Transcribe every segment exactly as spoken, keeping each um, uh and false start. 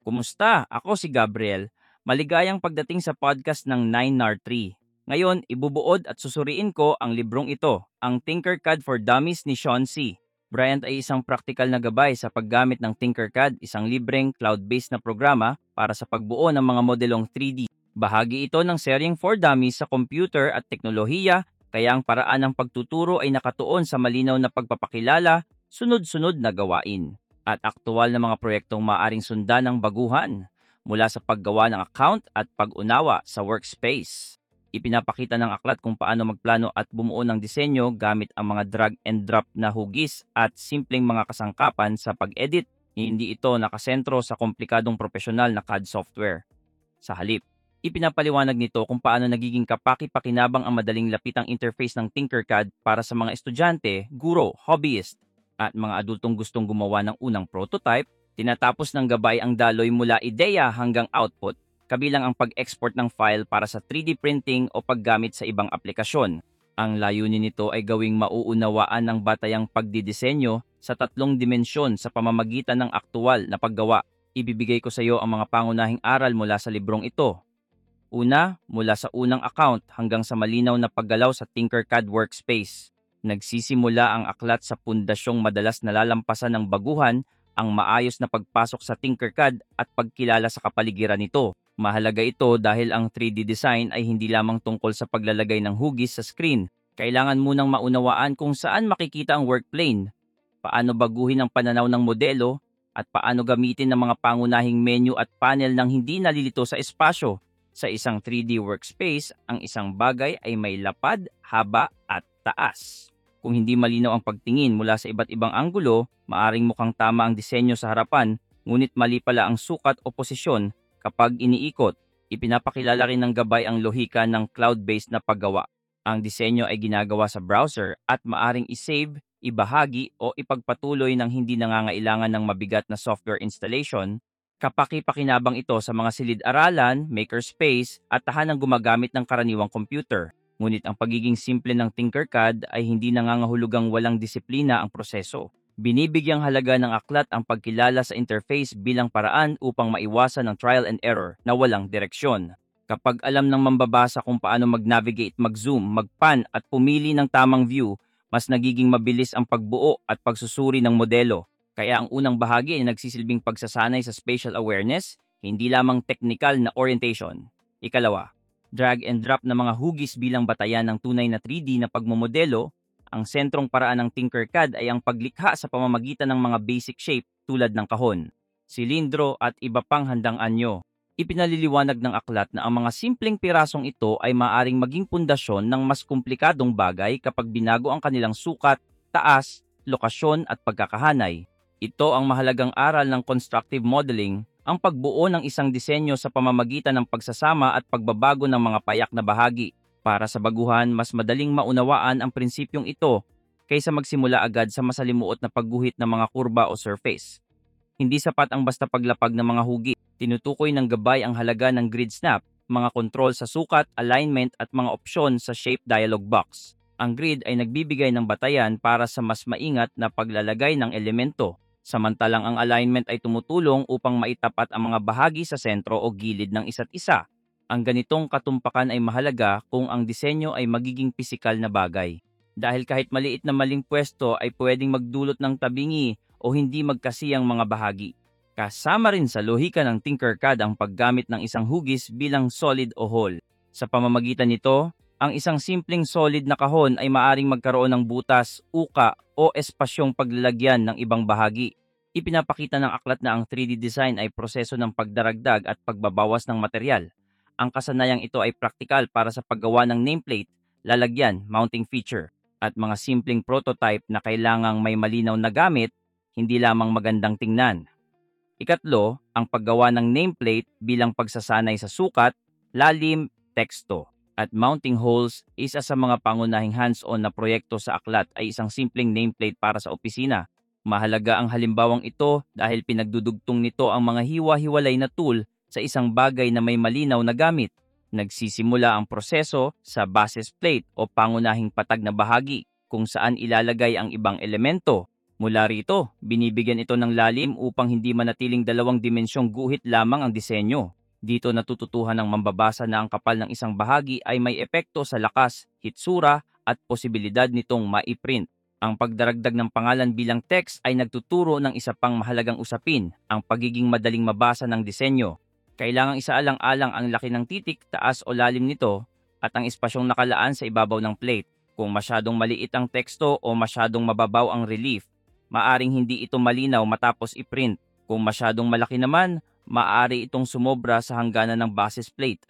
Kumusta? Ako si Gabriel. Maligayang pagdating sa podcast ng nine nar three. Ngayon, ibubuod at susuriin ko ang librong ito, ang Tinkercad for Dummies ni Sean C. Bryant ay isang praktikal na gabay sa paggamit ng Tinkercad, isang libreng cloud-based na programa para sa pagbuo ng mga modelong three D. Bahagi ito ng seryeng for Dummies sa computer at teknolohiya, kaya ang paraan ng pagtuturo ay nakatuon sa malinaw na pagpapakilala, sunod-sunod na gawain at aktual na mga proyektong maaring sundan ng baguhan mula sa paggawa ng account at pag-unawa sa workspace. Ipinapakita ng aklat kung paano magplano at bumuo ng disenyo gamit ang mga drag and drop na hugis at simpleng mga kasangkapan sa pag-edit. Hindi ito nakasentro sa komplikadong profesional na C A D software. Sa halip, ipinapaliwanag nito kung paano nagiging kapaki-pakinabang ang madaling lapitang interface ng Tinkercad para sa mga estudyante, guro, hobbyist, at mga adultong gustong gumawa ng unang prototype. Tinatapos ng gabay ang daloy mula ideya hanggang output, kabilang ang pag-export ng file para sa three D printing o paggamit sa ibang aplikasyon. Ang layunin nito ay gawing mauunawaan ng batayang pagdidisenyo sa tatlong dimensyon sa pamamagitan ng aktual na paggawa. Ibibigay ko sa iyo ang mga pangunahing aral mula sa librong ito. Una, mula sa unang account hanggang sa malinaw na paggalaw sa Tinkercad workspace. Nagsisimula ang aklat sa pundasyong madalas nalalampasan ng baguhan, ang maayos na pagpasok sa Tinkercad at pagkilala sa kapaligiran nito. Mahalaga ito dahil ang three D design ay hindi lamang tungkol sa paglalagay ng hugis sa screen. Kailangan munang maunawaan kung saan makikita ang workplane, paano baguhin ang pananaw ng modelo, at paano gamitin ng mga pangunahing menu at panel nang hindi nalilito sa espasyo. Sa isang three D workspace, ang isang bagay ay may lapad, haba at taas. Kung hindi malinaw ang pagtingin mula sa iba't ibang anggulo, maaring mukhang tama ang disenyo sa harapan, ngunit mali pala ang sukat o posisyon kapag iniikot. Ipinapakilala rin ng gabay ang lohika ng cloud-based na paggawa. Ang disenyo ay ginagawa sa browser at maaring isave, ibahagi o ipagpatuloy ng hindi nangangailangan ng mabigat na software installation. Kapaki-pakinabang ito sa mga silid-aralan, makerspace at tahanang gumagamit ng karaniwang computer. Ngunit ang pagiging simple ng Tinkercad ay hindi nangangahulugang walang disiplina ang proseso. Binibigyang halaga ng aklat ang pagkilala sa interface bilang paraan upang maiwasan ang trial and error na walang direksyon. Kapag alam ng mambabasa kung paano mag-navigate, mag-zoom, mag-pan at pumili ng tamang view, mas nagiging mabilis ang pagbuo at pagsusuri ng modelo. Kaya ang unang bahagi ay nagsisilbing pagsasanay sa spatial awareness, hindi lamang technical na orientation. Ikalawa, drag and drop na mga hugis bilang batayan ng tunay na three D na pagmomodelo. Ang sentrong paraan ng Tinkercad ay ang paglikha sa pamamagitan ng mga basic shape tulad ng kahon, silindro at iba pang handang anyo. Ipinaliliwanag ng aklat na ang mga simpleng pirasong ito ay maaring maging pundasyon ng mas komplikadong bagay kapag binago ang kanilang sukat, taas, lokasyon at pagkakahanay. Ito ang mahalagang aral ng constructive modeling, ang pagbuo ng isang disenyo sa pamamagitan ng pagsasama at pagbabago ng mga payak na bahagi. Para sa baguhan, mas madaling maunawaan ang prinsipyong ito kaysa magsimula agad sa masalimuot na pagguhit ng mga kurba o surface. Hindi sapat ang basta paglapag ng mga hugi. Tinutukoy ng gabay ang halaga ng grid snap, mga kontrol sa sukat, alignment at mga opsyon sa shape dialog box. Ang grid ay nagbibigay ng batayan para sa mas maingat na paglalagay ng elemento, samantalang ang alignment ay tumutulong upang maitapat ang mga bahagi sa sentro o gilid ng isa't isa. Ang ganitong katumpakan ay mahalaga kung ang disenyo ay magiging pisikal na bagay. Dahil kahit maliit na maling pwesto ay pwedeng magdulot ng tabingi o hindi magkasiyang mga bahagi. Kasama rin sa lohika ng Tinkercad ang paggamit ng isang hugis bilang solid o whole. Sa pamamagitan nito, ang isang simpleng solid na kahon ay maaring magkaroon ng butas, uka o espasyong paglalagyan ng ibang bahagi. Ipinapakita ng aklat na ang three D design ay proseso ng pagdaragdag at pagbabawas ng material. Ang kasanayang ito ay praktikal para sa paggawa ng nameplate, lalagyan, mounting feature, at mga simpleng prototype na kailangang may malinaw na gamit, hindi lamang magandang tingnan. Ikatlo, ang paggawa ng nameplate bilang pagsasanay sa sukat, lalim, teksto, at mounting holes. Isa sa mga pangunahing hands-on na proyekto sa aklat ay isang simpleng nameplate para sa opisina. Mahalaga ang halimbawang ito dahil pinagdudugtong nito ang mga hiwa-hiwalay na tool sa isang bagay na may malinaw na gamit. Nagsisimula ang proseso sa basis plate o pangunahing patag na bahagi kung saan ilalagay ang ibang elemento. Mula rito, binibigyan ito ng lalim upang hindi manatiling dalawang dimensyong guhit lamang ang disenyo. Dito natututuhan ng mambabasa na ang kapal ng isang bahagi ay may epekto sa lakas, hitsura, at posibilidad nitong maiprint. Ang pagdaragdag ng pangalan bilang text ay nagtuturo ng isa pang mahalagang usapin, ang pagiging madaling mabasa ng disenyo. Kailangang isaalang-alang ang laki ng titik, taas o lalim nito, at ang espasyong nakalaan sa ibabaw ng plate. Kung masyadong maliit ang teksto o masyadong mababaw ang relief, maaring hindi ito malinaw matapos i-print. Kung masyadong malaki naman, maaari itong sumobra sa hangganan ng basis plate.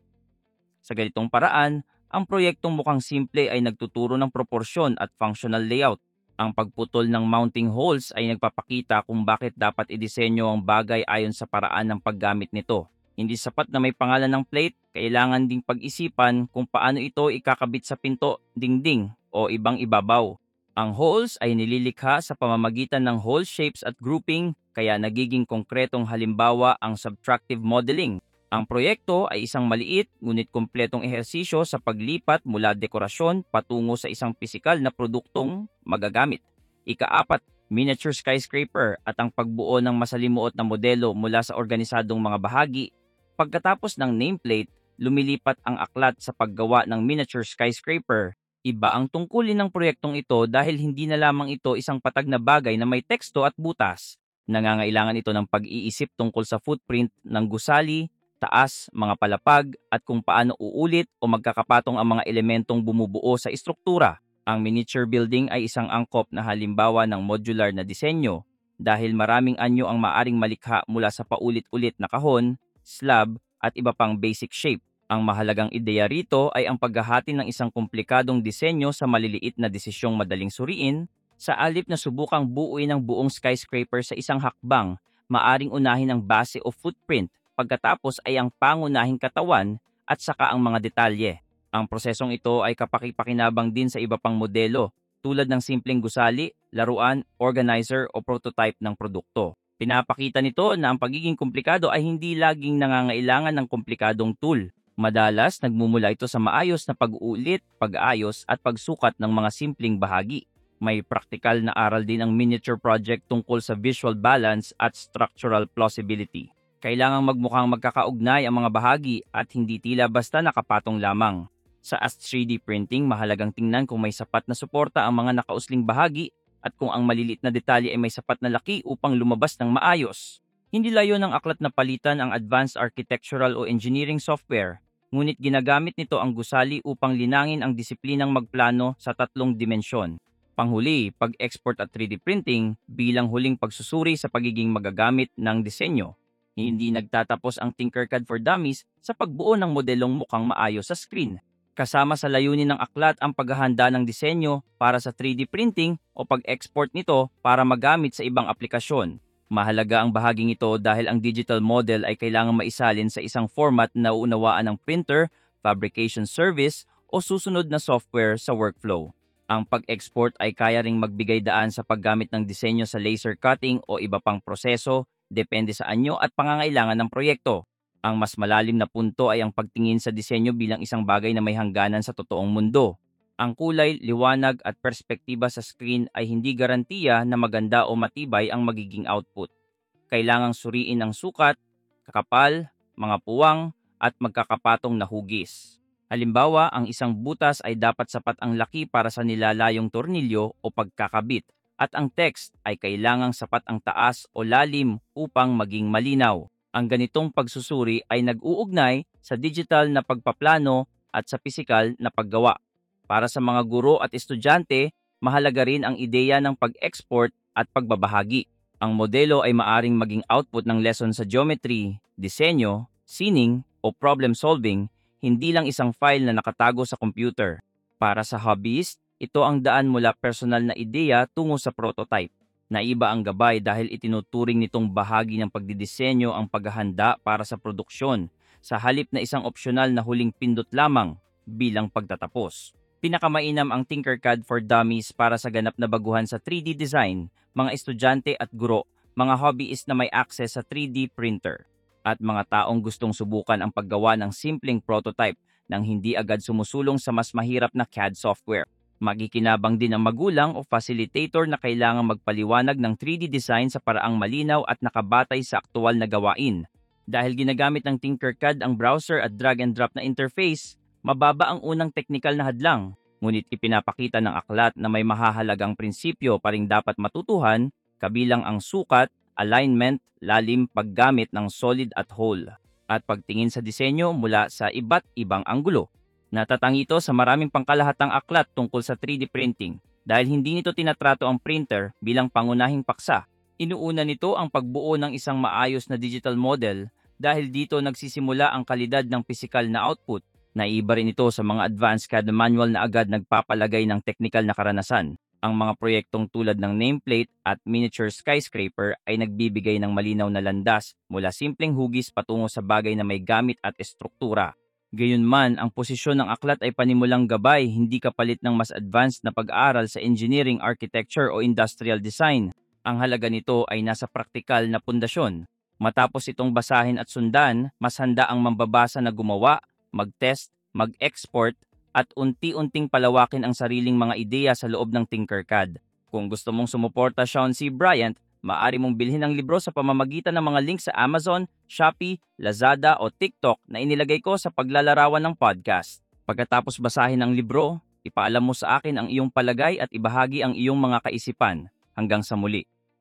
Sa ganitong paraan, ang proyektong mukhang simple ay nagtuturo ng proporsyon at functional layout. Ang pagputol ng mounting holes ay nagpapakita kung bakit dapat idisenyo ang bagay ayon sa paraan ng paggamit nito. Hindi sapat na may pangalan ng plate, kailangan ding pag-isipan kung paano ito ikakabit sa pinto, dingding o ibang ibabaw. Ang holes ay nililikha sa pamamagitan ng hole shapes at grouping, kaya nagiging konkretong halimbawa ang subtractive modeling. Ang proyekto ay isang maliit ngunit kumpletong ehersisyo sa paglipat mula dekorasyon patungo sa isang pisikal na produktong magagamit. Ikaapat, miniature skyscraper at ang pagbuo ng masalimuot na modelo mula sa organisadong mga bahagi. Pagkatapos ng nameplate, lumilipat ang aklat sa paggawa ng miniature skyscraper. Iba ang tungkulin ng proyektong ito dahil hindi na lamang ito isang patag na bagay na may teksto at butas. Nangangailangan ito ng pag-iisip tungkol sa footprint ng gusali, taas, mga palapag, at kung paano uulit o magkakapatong ang mga elementong bumubuo sa istruktura. Ang miniature building ay isang angkop na halimbawa ng modular na disenyo dahil maraming anyo ang maaring malikha mula sa paulit-ulit na kahon, slab, at iba pang basic shape. Ang mahalagang ideya rito ay ang paghahati ng isang komplikadong disenyo sa maliliit na desisyong madaling suriin. Sa alip na subukang buuin ang buong skyscraper sa isang hakbang, maaring unahin ang base o footprint, pagkatapos ay ang pangunahing katawan at saka ang mga detalye. Ang prosesong ito ay kapaki-pakinabang din sa iba pang modelo, tulad ng simpleng gusali, laruan, organizer o prototype ng produkto. Pinapakita nito na ang pagiging komplikado ay hindi laging nangangailangan ng komplikadong tool. Madalas, nagmumula ito sa maayos na pag-uulit, pag-ayos at pagsukat ng mga simpleng bahagi. May praktikal na aral din ang miniature project tungkol sa visual balance at structural plausibility. Kailangang magmukhang magkakaugnay ang mga bahagi at hindi tila basta nakapatong lamang. Sa A S three D printing, mahalagang tingnan kung may sapat na suporta ang mga nakausling bahagi at kung ang maliliit na detalye ay may sapat na laki upang lumabas ng maayos. Hindi layo ng aklat na palitan ang advanced architectural o engineering software, ngunit ginagamit nito ang gusali upang linangin ang disiplinang magplano sa tatlong dimensyon. Panghuli, pag-export at three D printing bilang huling pagsusuri sa pagiging magagamit ng disenyo. Hindi nagtatapos ang Tinkercad for Dummies sa pagbuo ng modelong mukhang maayos sa screen. Kasama sa layunin ng aklat ang paghahanda ng disenyo para sa three D printing o pag-export nito para magamit sa ibang aplikasyon. Mahalaga ang bahaging ito dahil ang digital model ay kailangang maisalin sa isang format na uunawaan ng printer, fabrication service o susunod na software sa workflow. Ang pag-export ay kaya ring magbigay daan sa paggamit ng disenyo sa laser cutting o iba pang proseso, depende sa anyo at pangangailangan ng proyekto. Ang mas malalim na punto ay ang pagtingin sa disenyo bilang isang bagay na may hangganan sa totoong mundo. Ang kulay, liwanag at perspektiba sa screen ay hindi garantiya na maganda o matibay ang magiging output. Kailangang suriin ang sukat, kakapal, mga puwang, at magkakapatong na hugis. Halimbawa, ang isang butas ay dapat sapat ang laki para sa nilalayong tornilyo o pagkakabit, at ang text ay kailangang sapat ang taas o lalim upang maging malinaw. Ang ganitong pagsusuri ay nag-uugnay sa digital na pagpaplano at sa pisikal na paggawa. Para sa mga guro at estudyante, mahalaga rin ang ideya ng pag-export at pagbabahagi. Ang modelo ay maaring maging output ng lesson sa geometry, disenyo, sining o problem solving, hindi lang isang file na nakatago sa computer. Para sa hobbyist, ito ang daan mula personal na ideya tungo sa prototype. Naiba ang gabay dahil itinuturing nitong bahagi ng pagdidisenyo ang paghahanda para sa produksyon, sa halip na isang opsyonal na huling pindot lamang bilang pagtatapos. Pinakamainam ang Tinkercad for Dummies para sa ganap na baguhan sa three D design, mga estudyante at guro, mga hobbyist na may access sa three D printer, at mga taong gustong subukan ang paggawa ng simpleng prototype nang hindi agad sumusulong sa mas mahirap na C A D software. Magikinabang din ang magulang o facilitator na kailangang magpaliwanag ng three D design sa paraang malinaw at nakabatay sa aktual na gawain. Dahil ginagamit ng Tinkercad ang browser at drag and drop na interface, mababa ang unang teknikal na hadlang. Ngunit ipinapakita ng aklat na may mahahalagang prinsipyo pa ring dapat matutuhan, kabilang ang sukat, alignment, lalim, paggamit ng solid at whole, at pagtingin sa disenyo mula sa iba't ibang anggulo. Natatangi ito sa maraming pangkalahatang aklat tungkol sa three D printing dahil hindi nito tinatrato ang printer bilang pangunahing paksa. Inuuna nito ang pagbuo ng isang maayos na digital model dahil dito nagsisimula ang kalidad ng pisikal na output. Naiba rin ito sa mga advanced C A D manual na agad nagpapalagay ng technical na karanasan. Ang mga proyektong tulad ng nameplate at miniature skyscraper ay nagbibigay ng malinaw na landas mula simpleng hugis patungo sa bagay na may gamit at estruktura. Gayunman, ang posisyon ng aklat ay panimulang gabay, hindi kapalit ng mas advanced na pag-aaral sa engineering, architecture o industrial design. Ang halaga nito ay nasa praktikal na pundasyon. Matapos itong basahin at sundan, mas handa ang mambabasa na gumawa, mag-test, mag-export, at unti-unting palawakin ang sariling mga ideya sa loob ng Tinkercad. Kung gusto mong sumuporta Sean C. Bryant, maaari mong bilhin ang libro sa pamamagitan ng mga link sa Amazon, Shopee, Lazada o TikTok na inilagay ko sa paglalarawan ng podcast. Pagkatapos basahin ang libro, ipaalam mo sa akin ang iyong palagay at ibahagi ang iyong mga kaisipan. Hanggang sa muli.